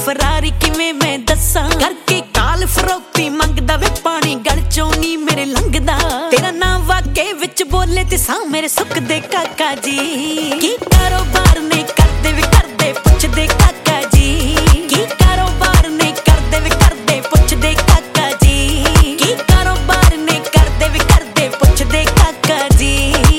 Ferrari किवें मैं दस्सां करके काल फरौती मंगदा वे पानी गल चों नी मेरे लंघदा तेरा नाम वाके विच बोले ते सां मेरे सुख दे काका जी की कारोबार ने करदे वे करदे पुछदे काका जी की कारोबार ने करदे वे करदे पुछदे काका जी की कारोबार ने करदे वे करदे पुछदे काका जी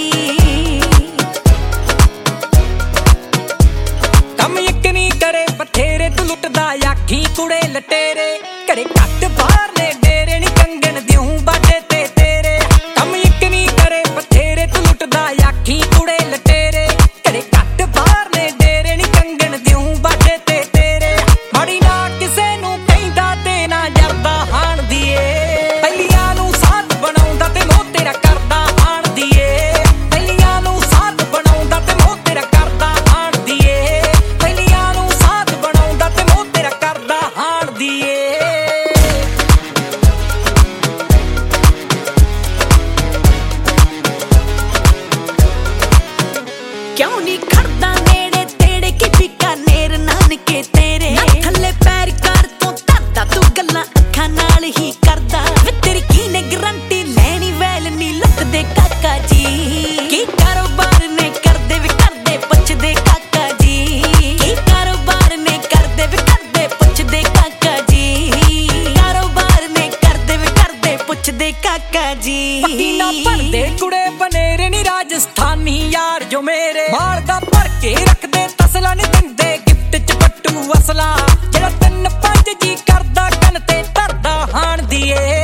कम इक नहीं करे बथेरे तू लुटदा आखी कुड़े लटेरे घरे घट बाहर ने डेरे नी कंगन दिऊं बाटे ते तेरे कम इक नहीं करे बथेरे तू लुटदा आखी कुड़े लटेरे घरे घट बाहर ने डेरे नी कंगन दिऊं बाटे ते तेरे माड़ी ना किसे नू कहंदा ते ना डरदा हाण दीए पहिलियां नू साथ बनाउंदा ते मोह तेरा करदा हाण दीए पहिलियां नू साथ बनाउंदा ते मोह तेरा करदा हाण दीए पहिलियां नू साथ बनाउंदा ते मोह तेरा करदा हाण दीए क्यों नी खड़दा नेड़े तेड़े की बीकानेर नानके तेरे ना थल्ले पैर कर तों तरदा तू गल्लां अखां नाल ही करदा वे तेरी की ने गारंटी लैनी वैल नी लुटदे काका जी की कारोबार ने करदे वे करदे पुछदे काका जी की कारोबार ने करदे वे करदे पुछदे काका जी कारोबार ने करदे वे करदे पुछदे काका जी पट्टी ना भरदे कुड़े बनेरे नी राजस्थानी यार जो मेरे माल दा भर के रखदे तसला नी दिंदे गिफ्ट च पट्टू असला जेड़ा 3-5 जी करदा कन ते धरदा हाण दीए